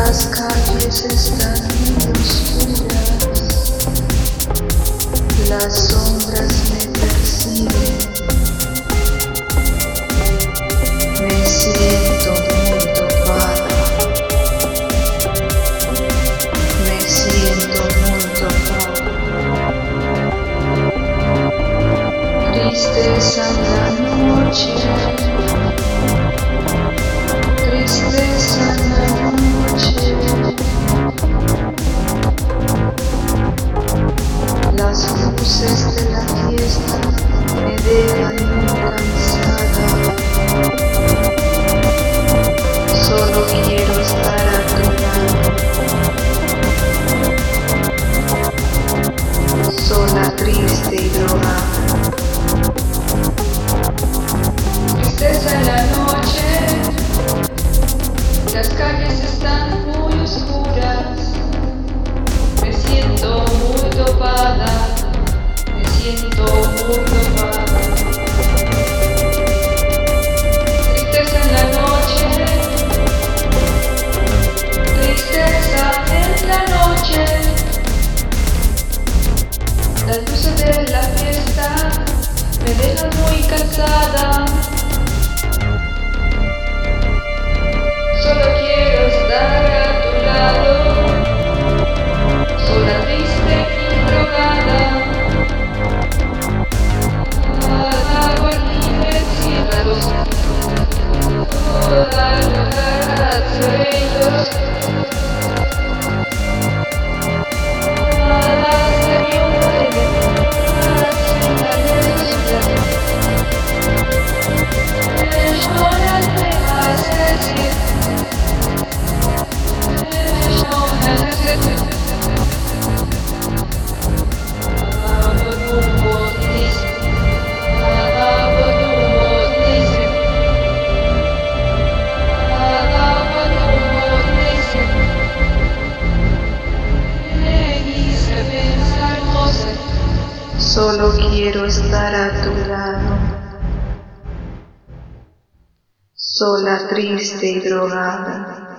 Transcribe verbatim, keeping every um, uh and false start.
Las calles están muy oscuras, las sombras me persiguen, me siento muy tocada, me siento muy tocada. Tristeza en la noche, tristeza en la noche, las luces de la fiesta me dejan muy cansada. Solo quiero estar a tu lado, sola, triste y drogada. Tristeza en la noche, las calles están muy oscuras, me siento muy dopada, me siento muy dopada. Tristeza en la noche, tristeza en la noche, las luces de la fiesta me dejan muy cansada. Solo quiero estar a tu lado, sola, triste y drogada. Agua libre, cierra los ojos, toda la sueños. Solo quiero estar a tu lado, sola, triste y drogada.